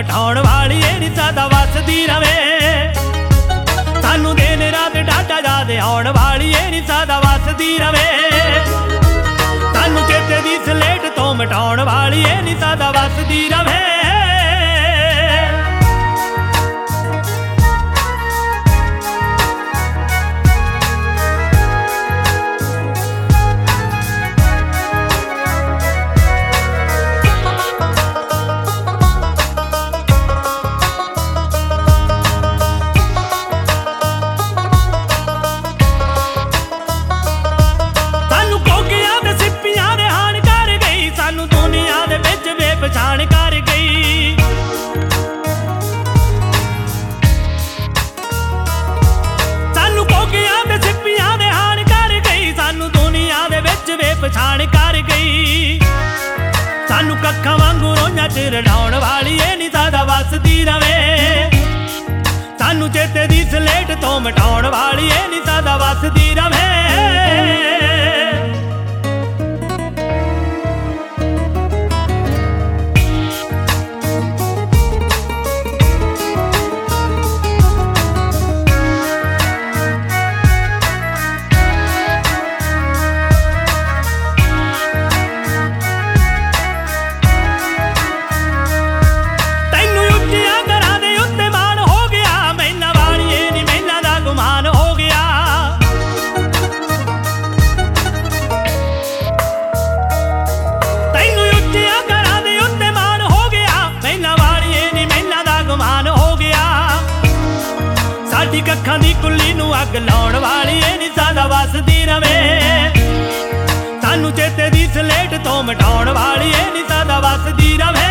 ਮਿਟਾਉਣ ਵਾਲੀ ਏ ਨੀ ਸਦਾ ਵਸਦੀ ਰਵੇ। ਸਾਨੂੰ ਦਿਨ ਰਾਤ ਡਾਢਾ ਯਾਦ ਆਉਣ ਵਾਲੀ ਏ ਨੀ ਸਦਾ ਵਸਦੀ ਰਵੇ। ਸਾਨੂੰ ਚੇਤੇ ਦੀ ਸਲੇਟ ਤੋਂ ਮਿਟਾਉਣ ਵਾਲੀ ਏ ਨੀ ਸਦਾ ਵਸਦੀ ਰਵੇ। ਪਛਾਣ ਕਰ ਗਈ ਸਾਨੂੰ ਕੋਕਿਆਂ ਦੇ ਸਿੱਪੀਆਂ ਦੇ ਹਾਣ ਕਰ ਗਈ। ਸਾਨੂੰ ਦੁਨੀਆ ਦੇ ਵਿੱਚ ਵੇ ਪਛਾਣ ਕਰ ਗਈ। ਸਾਨੂੰ ਕੱਖਾਂ ਵਾਂਗੂ ਰੋਈਆਂ ਚ ਰੜਾਉਣ ਵਾਲੀ ਏ ਨੀ ਸਦਾ ਵਸਦੀ ਰਵੇ। ਸਾਨੂੰ ਚੇਤੇ ਦੀ ਸਲੇਟ ਤੋਂ ਮਿਟਾਉਣ ਵਾਲੀ ਏ ਨੀ ਸਦਾ ਵਸਦੀ ਰਵੇ। ਸਾਡੀ ਕੱਖਾਂ ਦੀ ਕੁੱਲੀ ਨੂੰ ਅੱਗ ਲਾਉਣ ਵਾਲੀ ਏ ਨੀ ਸਦਾ ਵਸਦੀ ਰਵੇ। ਸਾਨੂੰ ਚੇਤੇ ਦੀ ਸਲੇਟ ਤੋਂ ਮਿਟਾਉਣ ਵਾਲੀ ਏ ਨੀ ਸਦਾ ਵਸਦੀ ਰਵੇ।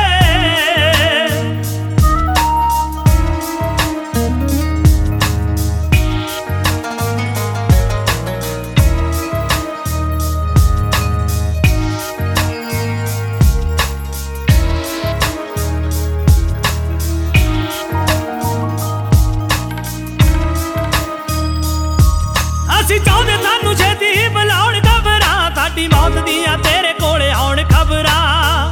ਅਸੀਂ ਚਾਹੁੰਦੇ ਸਾਨੂੰ ਛੇਤੀ ਹੀ ਬੁਲਾਉਣ ਖਬਰਾਂ। ਸਾਡੀ ਮੌਤ ਦੀਆਂ ਤੇਰੇ ਕੋਲੇ ਆਉਣ ਖਬਰਾਂ।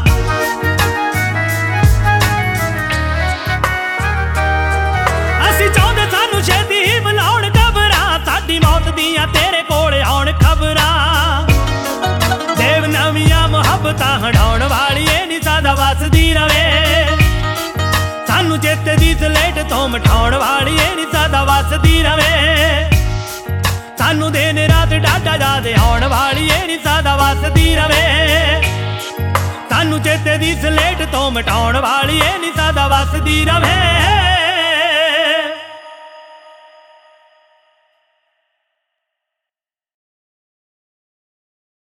ਅਸੀਂ ਚਾਹੁੰਦੇ ਸਾਨੂੰ ਛੇਤੀ ਹੀ ਬੁਲਾਉਣ ਖਬਰਾਂ। ਸਾਡੀ ਮੌਤ ਦੀਆਂ ਤੇਰੇ ਕੋਲੇ ਆਉਣ ਖਬਰਾਂ। ਦੇਵ ਨਵੀਆਂ ਮੁਹੱਬਤਾਂ ਹੰਡਾਉਣ ਵਾਲੀ ਏ ਨੀ ਸਦਾ ਵਸਦੀ ਰਵੇ। ਸਾਨੂੰ ਚੇਤੇ ਦੀ ਸਲੇਟ ਤੋਂ ਮਿਟਾਉਣ ਵਾਲੀ ਏ ਨੀ ਸਦਾ ਵਸਦੀ ਰਵੇ। ਸਾਨੂੰ ਦਿਨ ਰਾਤ ਡਾਢਾ ਯਾਦ ਆਉਣ ਵਾਲੀ ਏ ਨੀ ਸਦਾ ਵਸਦੀ ਰਵੇ। ਸਾਨੂੰ ਚੇਤੇ ਦੀ ਸਲੇਟ ਤੋਂ ਮਿਟਾਉਣ ਵਾਲੀ ਏ ਨੀ ਸਦਾ ਵਸਦੀ ਰਵੇ।